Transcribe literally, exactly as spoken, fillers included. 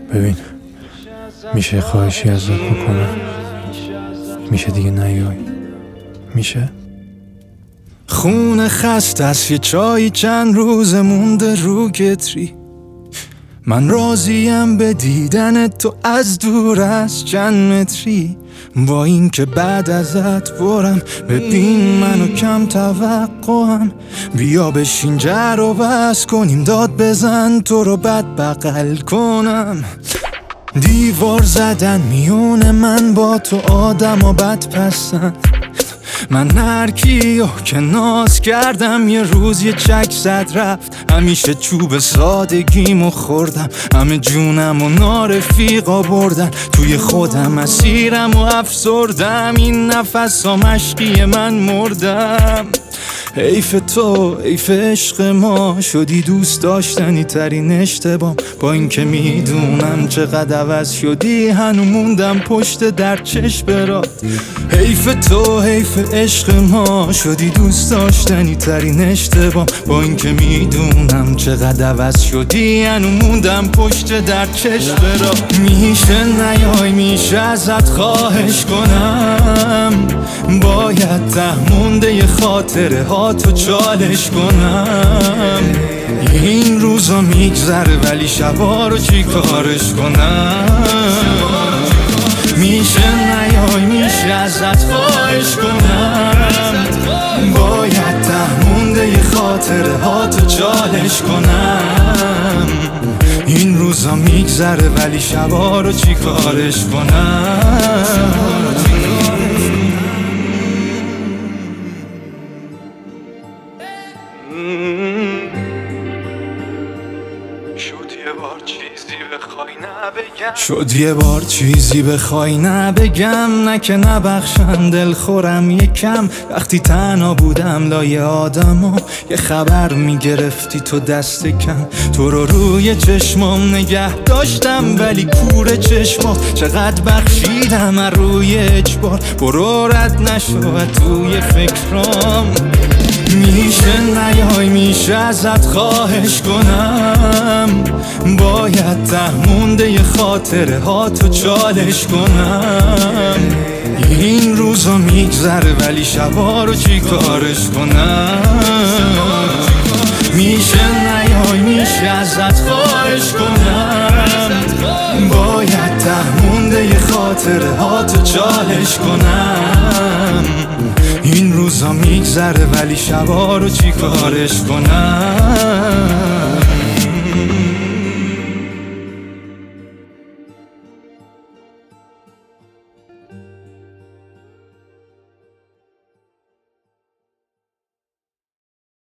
ببین، میشه خواهشی ازت بکنم؟ میشه دیگه نیای؟ میشه؟ خونه خسته است، یه چای چند روز مونده رو کتری. من راضیم به دیدن تو از دور از چند متری. با این که بعد ازت برم، ببین منو کم توقعم. بیا بشین جر و بس کنیم، داد بزن تو رو بد بغل کنم. دیوار زدن میونه من با تو، آدم و بد پسند. من هر کیو که ناز کردم یه روز یه چک زد رفت. همیشه چوب سادگیمو خوردم، همه جونم و نارفیقا بردن. توی خودم اسیرم و افسردم، این نفس ها مشقی من مردم. حیف تو، حیف عشق ما، شدی دوست داشتنی ترین اشتباه. با این که میدونم چقدر عوض شدی، هنو موندم پشت در چشم برات. حیف تو، حیف عشق ما، شدی دوست داشتنی ترین اشتباه. با این که میدونم چقدر عوض شدی، هنو موندم پشت در چشم برات. میشه نیای، میشه ازت خواهش کنم، باید ته مونده ی خاطره ها تو چالش کنم. این روزا میگذره ولی شبا رو چی کارش کنم. میشه نیای، میشه ازت خواهش کنم، باید ته مونده ی خاطره ها تو چالش کنم. این روزا میگذره ولی شبا رو چی کارش کنم. شد یه بار چیزی بخوای نبگم، نه که نبخشم دل خورم یکم. وقتی تنها بودم لای آدما، یه خبر میگرفتی تو دست کم. تو رو روی چشمام نگه داشتم ولی کور چشما. چقدر بخشیدم از روی اجبار، برو رد نشو توی فکرام. میشه نیای، میشه ازت خواهش کنم، باید ته مونده ی خاطره ها تو چالش کنم. این روزا میگذره ولی شبا رو چی کارش کنم. میشه نیای، میشه ازت خواهش کنم، باید ته مونده ی خاطره ها تو چالش کنم. این روزا میگذره ولی شبا رو چی کارش کنم.